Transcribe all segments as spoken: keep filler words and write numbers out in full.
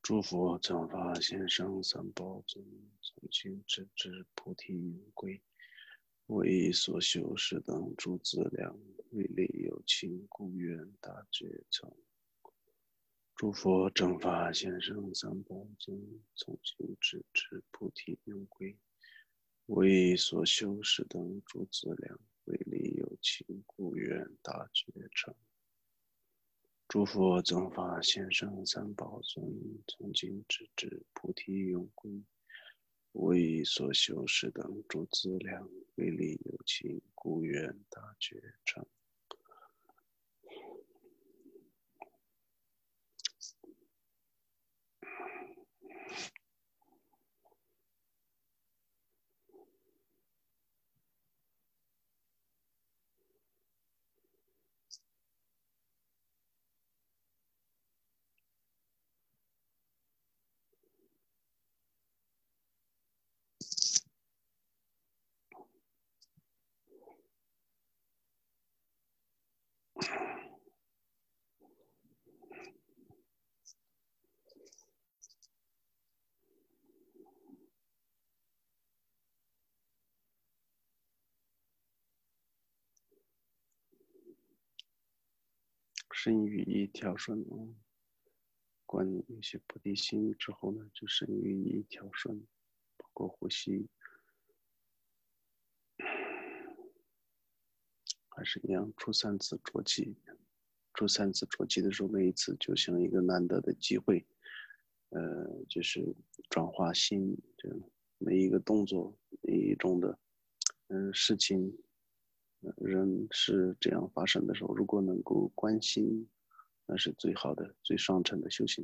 诸佛正法现生三宝尊，从今直至菩提永归。为所修士等诸资粮，为利有情，故愿大觉成。诸佛正法现生三宝尊，从今直至菩提永归。为所修士等诸资粮，为利有情，故愿大觉成。诸佛正法现生三宝尊，从今直至菩提永归。为所修士等诸资粮，为利有情，故愿大觉成。身语意调顺，观一些菩提心之后呢，就身语意调顺，包括呼吸，还是一样，初三次浊气，初三次浊气的时候，每一次就像一个难得的机会，呃，就是转化心，这每一个动作，每一种的，嗯、呃，事情。人是这样发生的时候，如果能够观心，那是最好的、最上乘的修行。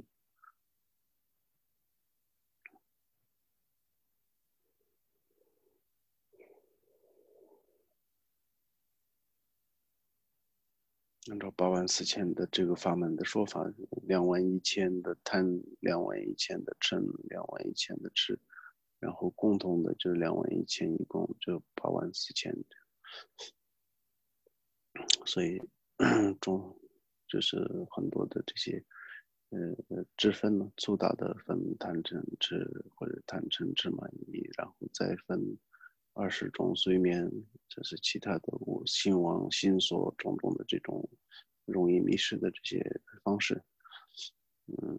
按照八万四千的这个法门的说法，两万一千的贪，两万一千的嗔，两万一千的痴，然后共同的就是两万一千，一共就八万四千。所以中就是很多的这些呃支分呢，粗大的分贪嗔痴或者贪嗔痴慢疑，然后再分二十种随眠，这是其他的我心王心所种种的这种容易迷失的这些方式。嗯，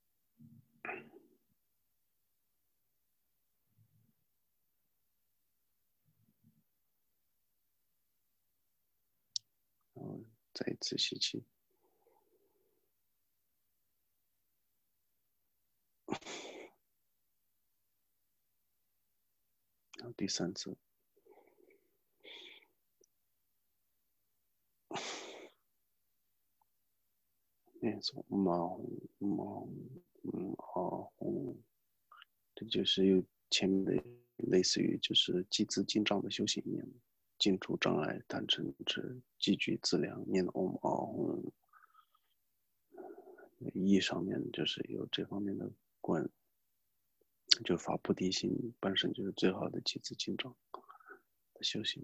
然后再一次吸气。然后第三次，念诵毛毛嗯哦红，这就是有前面的类似于就是积资进障的修行一样，净除障碍，贪嗔痴，积聚资粮，念嗡哦红，意上面就是有这方面的观，就发菩提心本身就是最好的积资进障的修行。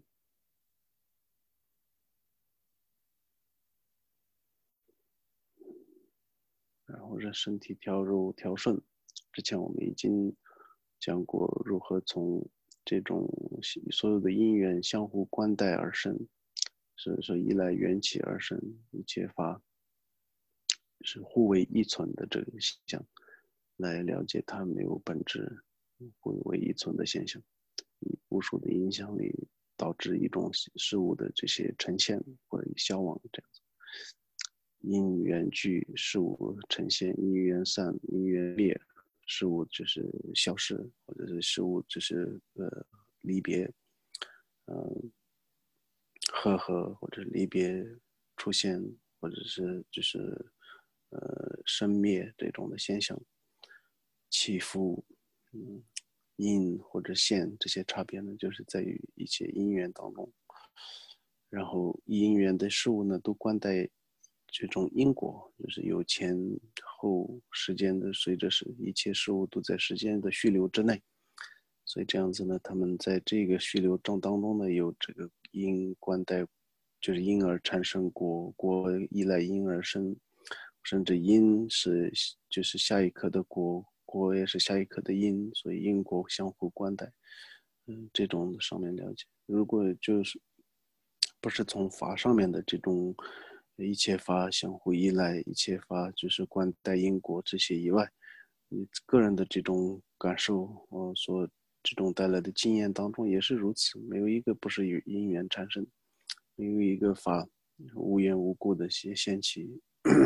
然后让身体调柔调顺。之前我们已经讲过如何从这种所有的因缘相互关带而生，所以说依赖缘起而生，一切法是互为依存的这个现象，来了解它没有本质互为依存的现象，无数的影响力导致一种事物的这些呈现或者消亡这样子。因缘聚，事物呈现；因缘散，因缘灭，事物就是消失，或者是事物就是呃离别，嗯、呃，和合或者离别出现，或者是就是呃生灭这种的现象，起伏，嗯，因或者现这些差别呢，就是在于一切因缘当中。然后因缘的事物呢，都关在这种因果，就是有前后时间的，随着是一切事物都在时间的虚流之内，所以这样子呢，他们在这个虚流中当中呢，有这个因关带，就是因而产生果，果依赖因而生， 甚至因是就是下一刻的果，果也是下一刻的因，所以因果相互关待。嗯，这种上面了解。如果就是不是从法上面的这种一切法相互依赖，一切法就是关带因果这些以外，你个人的这种感受，呃，所这种带来的经验当中也是如此，没有一个不是由因缘产生，没有一个法无缘无故的些掀起。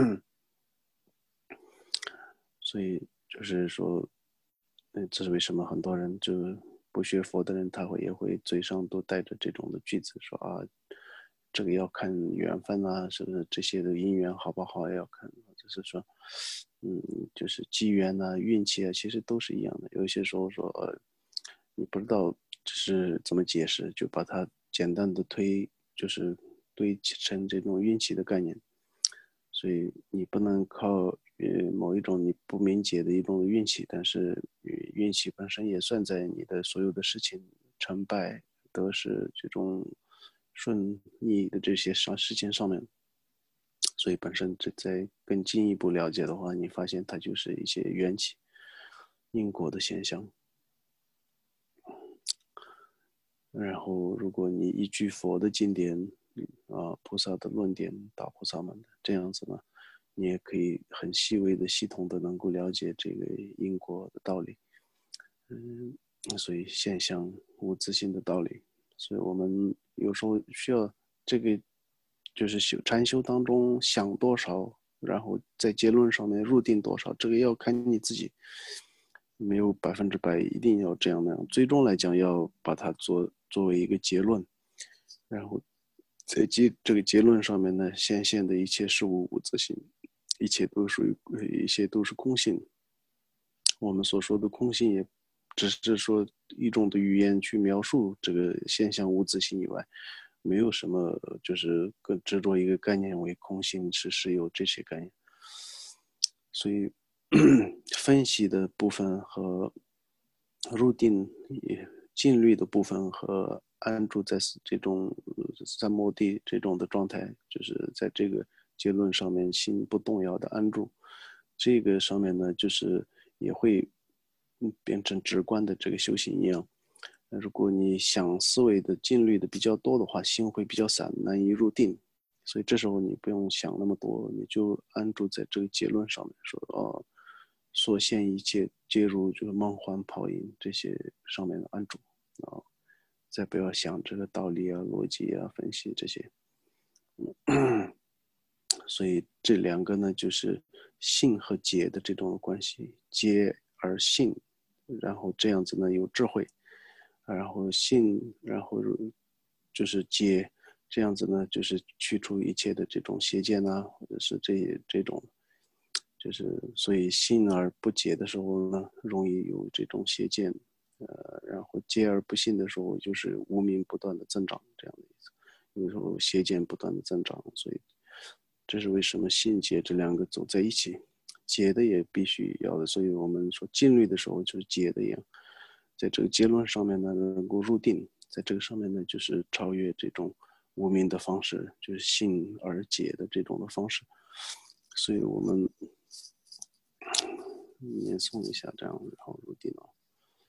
所以就是说，嗯，这是为什么很多人就不学佛的人，他会也会嘴上都带着这种的句子说啊，这个要看缘分啊，是不是这些的因缘好不好也要看，就是说，嗯，就是机缘啊、运气啊，其实都是一样的。有些时候说，呃，你不知道这是怎么解释，就把它简单的推，就是堆成这种运气的概念。所以你不能靠呃某一种你不明解的一种运气，但是运气本身也算在你的所有的事情成败得失这种顺逆的这些上事情上面。所以本身这在更进一步了解的话，你发现它就是一些缘起因果的现象。然后如果你依据佛的经典啊、菩萨的论点、大菩萨们的这样子呢，你也可以很细微的、系统的能够了解这个因果的道理。嗯，所以现象无自性的道理。所以我们有时候需要这个，就是修禅修当中想多少，然后在结论上面入定多少，这个要看你自己，没有百分之百一定要这样那样。最终来讲，要把它做作为一个结论，然后在结这个结论上面呢，显现的一切事物无自性，一切都属于一切都是空性。我们所说的空性也只是说一种的语言去描述这个现象无自性以外，没有什么就是更执着一个概念为空性是是有这些概念。所以分析的部分和入定禁律的部分和安住在这种三摩地这种的状态，就是在这个结论上面心不动摇的安住，这个上面呢，就是也会变成直观的这个修行一样。如果你想思维的禁律的比较多的话，心会比较散，难以入定。所以这时候你不用想那么多，你就安住在这个结论上面，说哦，所现一切皆如这个梦幻泡影这些上面的安住啊，再不要想这个道理啊、逻辑啊、分析这些。所以这两个呢，就是信和解的这种关系，解而信，然后这样子呢有智慧，然后信，然后就是解，这样子呢就是去除一切的这种邪见啊，或者是这这种，就是所以信而不解的时候呢，容易有这种邪见，呃，然后解而不信的时候，就是无明不断的增长这样的意思，有时候邪见不断的增长，所以。这是为什么信解这两个走在一起，解的也必须要的，所以我们说禁律的时候就是解的一样，在这个结论上面呢能够入定，在这个上面呢就是超越这种无明的方式，就是信而解的这种的方式，所以我们念诵一下这样，然后入定了。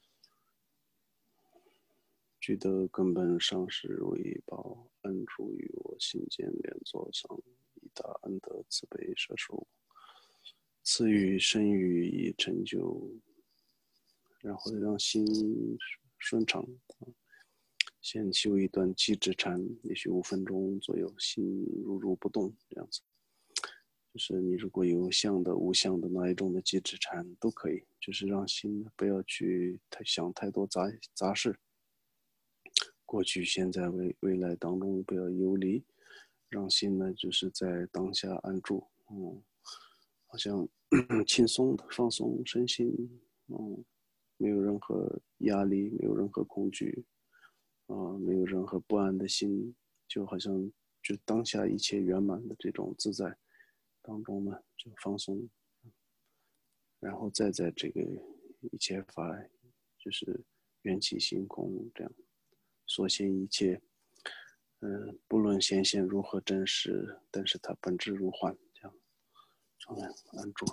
具得根本上师为宝，安住于我心间莲座上，以大恩德慈悲摄受，赐予生育以成就，然后让心顺畅。先修一段寂止禅，也许五分钟左右，心如如不动这样子。就是你如果有相的、无相的哪一种的寂止禅都可以，就是让心不要去太想太多杂杂事。过去、现在、未未来当中不要游离，让心呢就是在当下安住，嗯，好像轻松的放松身心，嗯，没有任何压力，没有任何恐惧，啊、呃，没有任何不安的心，就好像就当下一切圆满的这种自在当中呢，就放松，然后再在这个一切法，就是缘起性空这样。所现一切，嗯，不论显现如何真实，但是它本质如幻，这样。 重来，按住。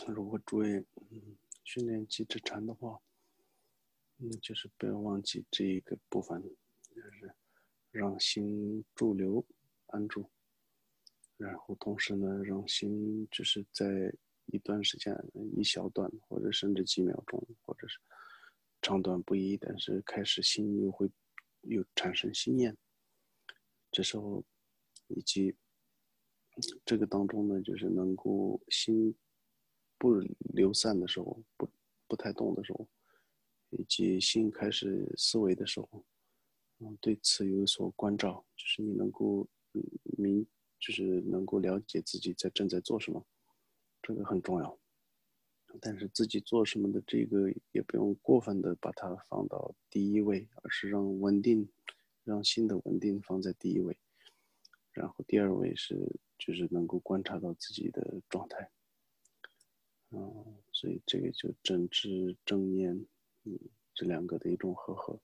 如果诸位嗯训练气之禅的话，嗯，就是不要忘记这一个部分，就是让心驻留安住，然后同时呢，让心只是在一段时间、一小段，或者甚至几秒钟，或者是长短不一，但是开始心又会又产生心念，这时候以及这个当中呢，就是能够心不流散的时候，不不太动的时候，以及心开始思维的时候，嗯，对此有所关照，就是你能够嗯明，就是能够了解自己在正在做什么，这个很重要。但是自己做什么的这个也不用过分的把它放到第一位，而是让稳定，让心的稳定放在第一位，然后第二位是就是能够观察到自己的状态，嗯，所以这个就正知正念，嗯，这两个的一种和合。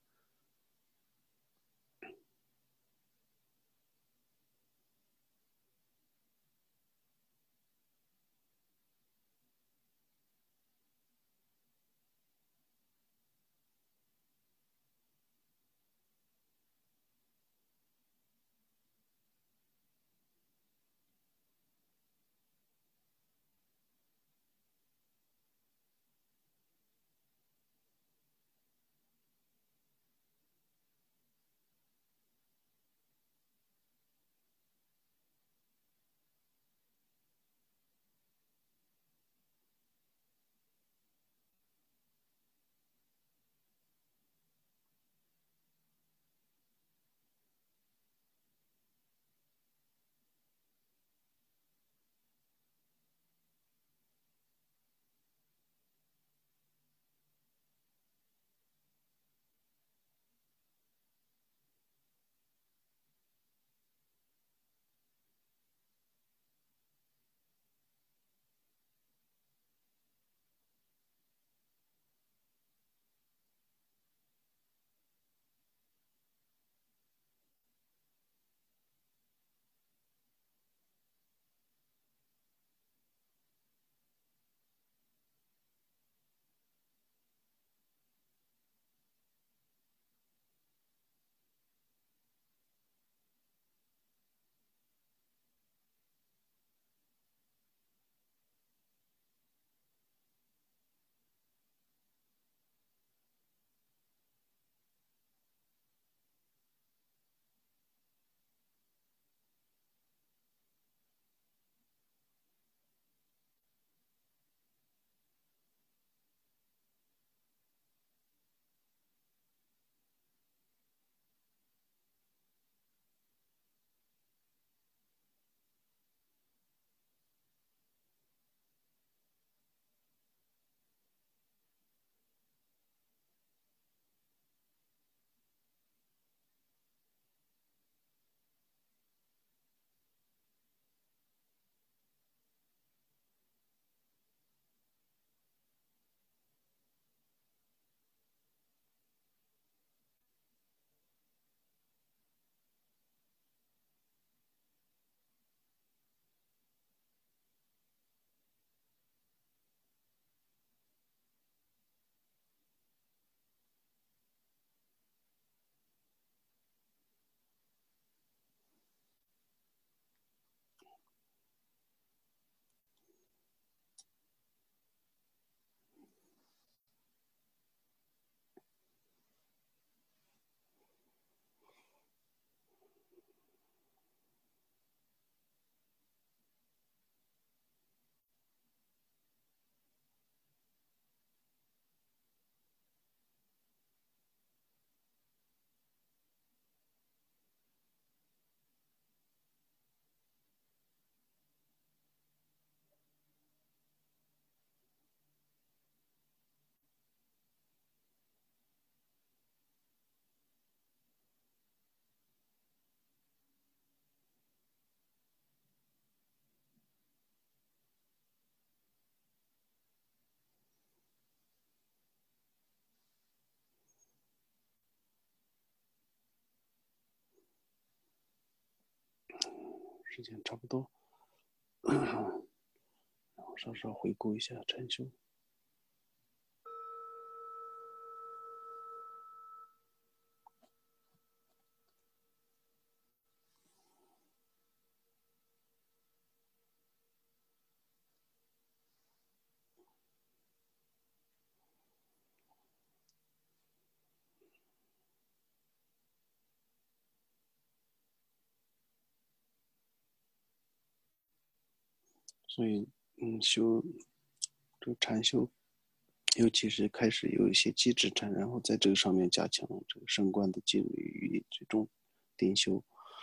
时间差不多，然后稍稍回顾一下禅修。所以，嗯，修这个禅修，尤其是开始有一些基质禅，然后在这个上面加强这个升观的禁律与这种定修，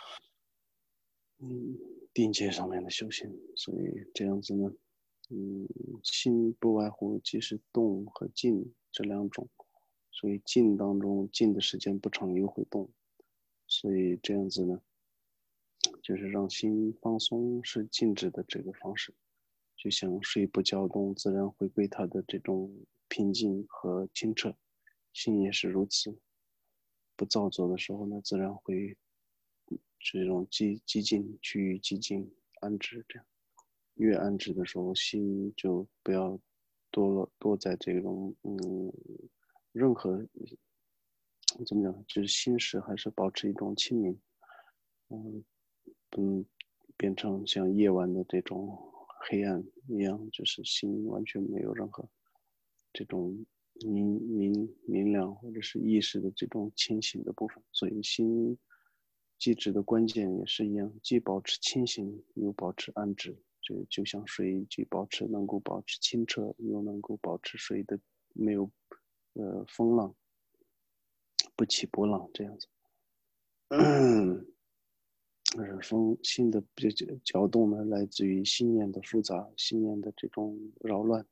嗯，定界上面的修行。所以这样子呢，嗯，心不外乎即是动和静这两种。所以静当中，静的时间不长又会动，所以这样子呢，就是让心放松是静止的这个方式。就像水不搅动，自然回归它的这种平静和清澈，心也是如此。不造作的时候呢，自然会这种寂寂静趋于寂静安置。这样越安置的时候，心就不要多了多在这种嗯任何怎么讲，就是心识还是保持一种清明，嗯嗯，变成像夜晚的这种黑暗一样，就是心完全没有任何这种明明明亮或者是意识的这种清醒的部分。所以心机制的关键也是一样，既保持清醒又保持安置。这就像水，既保持能够保持清澈，又能够保持水的没有呃风浪，不起波浪这样子。而风心的这搅动呢，来自于心念的复杂，心念的这种扰乱。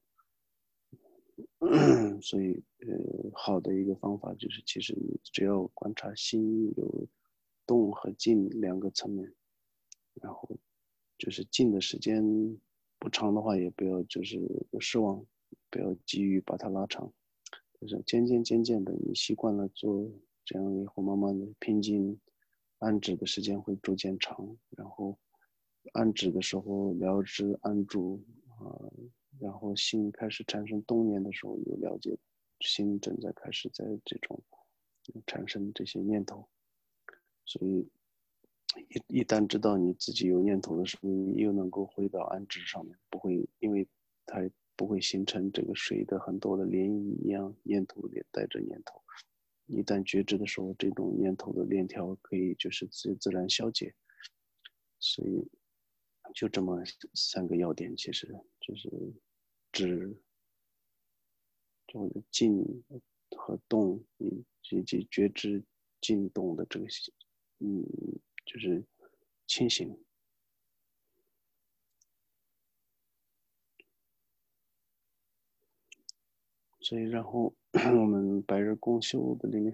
所以，呃，好的一个方法就是，其实你只要观察心有动和静两个层面，然后就是静的时间不长的话，也不要就是失望，不要急于把它拉长，就是渐渐渐渐的，你习惯了做这样以后，慢慢的平静安止的时间会逐渐长，然后安止的时候了知安住啊、呃，然后心开始产生动念的时候，有了解心正在开始在这种产生这些念头，所以一一旦知道你自己有念头的时候，你又能够回到安置上面，不会因为它不会形成这个水的很多的涟漪一样，念头也带着念头。一旦觉知的时候，这种念头的链条可以就是自自然消解。所以就这么三个要点，其实就是知、就是静和动，以及觉知静动的这个，嗯，就是清醒。所以，然后我们白日共修的里面，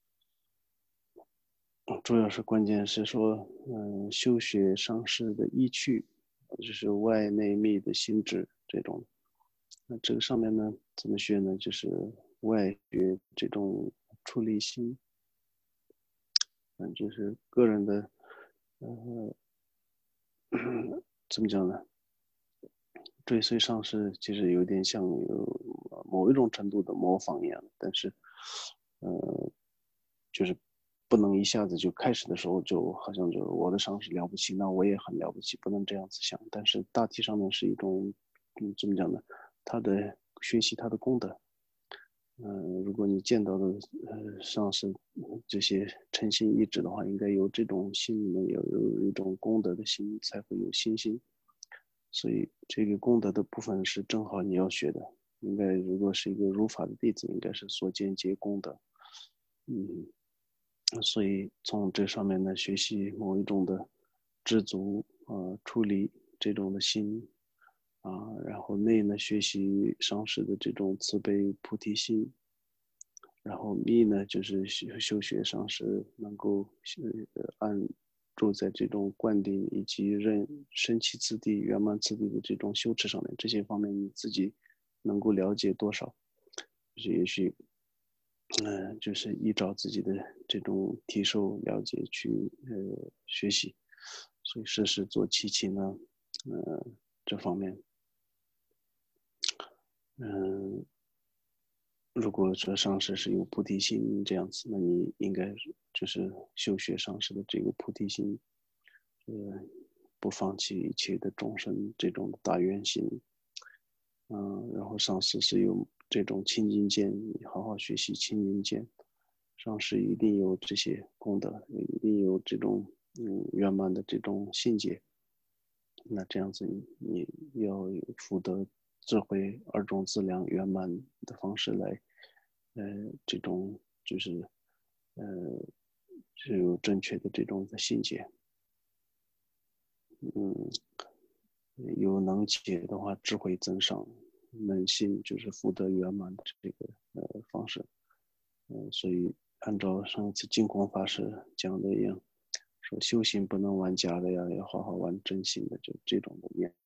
主要是关键是说，嗯，修学上师的意趣，就是外内密的心智这种。那这个上面呢，怎么学呢？就是外学这种出离心，嗯，就是个人的，呃，怎么讲呢？追随上师其实有点像有某一种程度的模仿一样，但是，呃，就是不能一下子就开始的时候就好像就我的上师了不起，那我也很了不起，不能这样子想。但是大体上面是一种，嗯，怎么讲呢？他的学习他的功德，嗯、呃，如果你见到的呃上师这些诚心一致的话，应该有这种心里面有有一种功德的心，才会有信心。所以这个功德的部分是正好你要学的，应该如果是一个如法的弟子，应该是所见皆功德。嗯，所以从这上面呢，学习某一种的知足啊、呃、处理这种的心啊，然后内呢学习上师的这种慈悲菩提心，然后密呢就是修修学上师能够呃按住在这种灌顶以及认身起次第圆满次第的这种修持上面，这些方面你自己能够了解多少，就是也许嗯、呃，就是依照自己的这种提受了解去呃学习，所以事事做七情呢，呃这方面。 嗯，如果说上师是有菩提心这样子，那你应该就是修学上师的这个菩提心，呃，不放弃一切的众生这种大愿心。嗯，然后上师是有这种清净见，你好好学习清净见，上师一定有这些功德，一定有这种嗯圆满的这种信解。那这样子你要有福德智慧二种资粮圆满的方式来，呃，这种就是呃，是有正确的这种的信解。嗯，有能解的话，智慧增上，能信就是福德圆满的这个呃方式。嗯，所以按照上一次净空法师讲的一样，说修行不能玩假的呀，要好好玩真心的，就这种的念。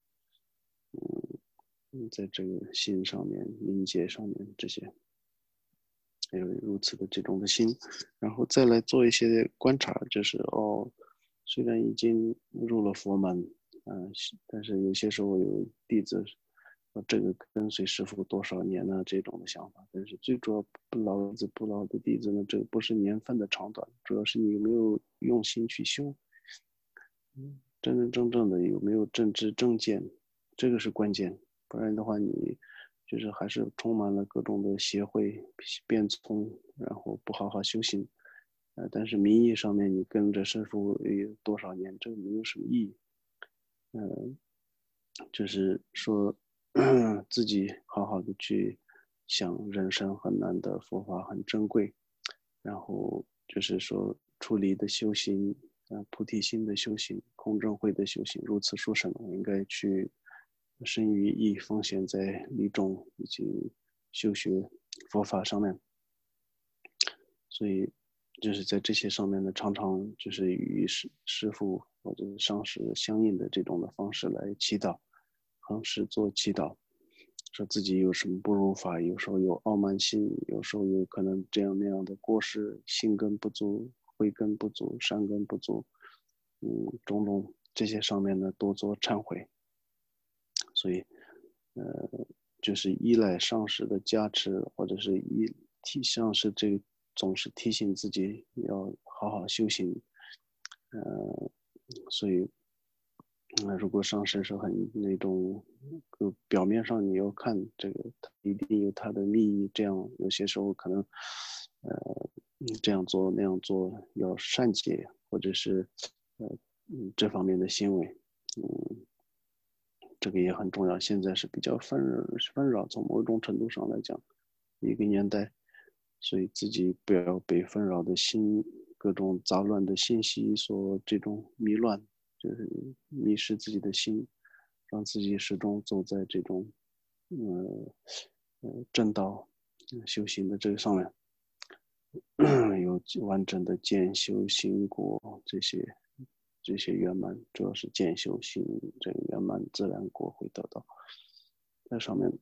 嗯，在这个心上面、理解上面这些，还有如此的这种的心，然后再来做一些观察，就是哦，虽然已经入了佛门，嗯、呃，但是有些时候有弟子说这个跟随师傅多少年呢这种的想法，但是最主要不老子不老的弟子呢，这个不是年份的长短，主要是你有没有用心去修，嗯，真真正正的有没有正知正见，这个是关键。不然的话，你就是还是充满了各种的邪会变聪，然后不好好修行。呃，但是名义上面你跟着师傅有多少年，这个没有什么意义。嗯、呃，就是说自己好好的去想，人生很难得，佛法很珍贵，然后就是说出离的修行，呃，菩提心的修行，空正慧的修行，如此殊胜，我应该去生于义，奉献在利众以及修学佛法上面。所以就是在这些上面呢，常常就是与师师父或者上师相应的这种的方式来祈祷，恒时做祈祷，说自己有什么不如法，有时候有傲慢心，有时候有可能这样那样的过失，心根不足，慧根不足，善根不足，嗯，种种这些上面呢，多做忏悔。所以，呃，就是依赖上师的加持，或者是依提上师这个总是提醒自己要好好修行，呃，所以，那、呃、如果上师是很那种，呃，表面上你要看这个，一定有它的利益，这样有些时候可能，呃，这样做那样做要善解，或者是，呃，嗯，这方面的行为，嗯。这个也很重要。现在是比较纷纷扰，从某种程度上来讲，一个年代，所以自己不要被纷扰的心、各种杂乱的信息所这种迷乱，就是迷失自己的心，让自己始终走在这种，呃呃正道、修行的这个上面，有完整的见修行果这些。这些圆满，主要是见修行这个圆满，自然果会得到。在上面，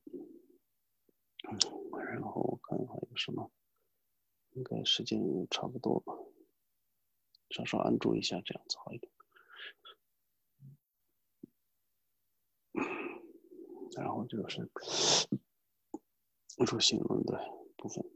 然后我看还有什么，应该时间也差不多了，稍稍安住一下，这样子好一点。然后就是入行论的部分。